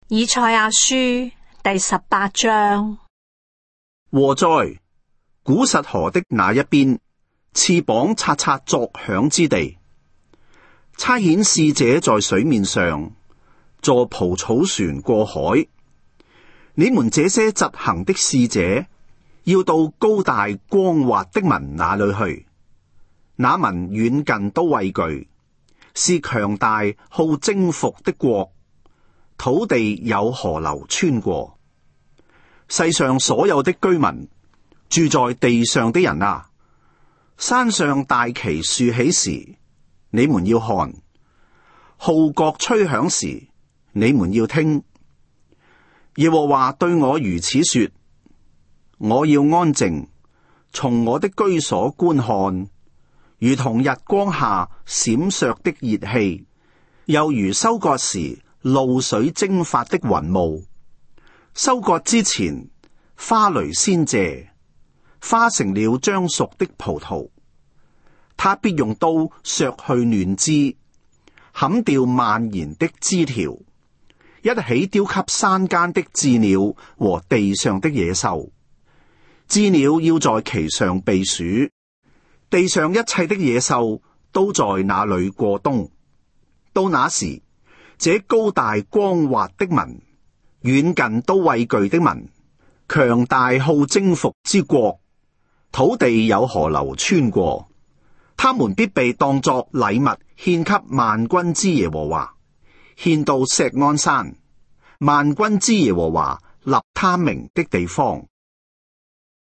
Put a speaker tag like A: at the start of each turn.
A: 以賽亞書第18章。
B: 禍哉！古實河的那一邊，翅膀刷刷作響之地，差遣使者在水面上，坐蒲草船過海。你們這些疾行的使者，要到高大光滑的民那裏去。那民遠近都畏懼，是強大好征服的國，土地有河流穿過。世上所有的居民，住在地上的人啊，山上大旗豎起時，你們要看；號角吹響時，你們要聽。耶和華對我如此說：我要安靜，從我的居所觀看，如同日光下閃爍的熱氣，又如收割時露水蒸發的雲霧。收割之前，花蕾先謝，花成了將熟的葡萄。他必用刀削去嫩枝，砍掉蔓延的枝條，一起丟給山間的鷙鳥和地上的野獸。鷙鳥要在其上避暑，地上一切的野獸都在那裏過冬。到那時，這高大光滑的民，遠近都畏懼的民，強大好征服之國，土地有河流穿過，他們必被當作禮物獻給萬軍之耶和華，獻到錫安山，萬軍之耶和華立他名的地方。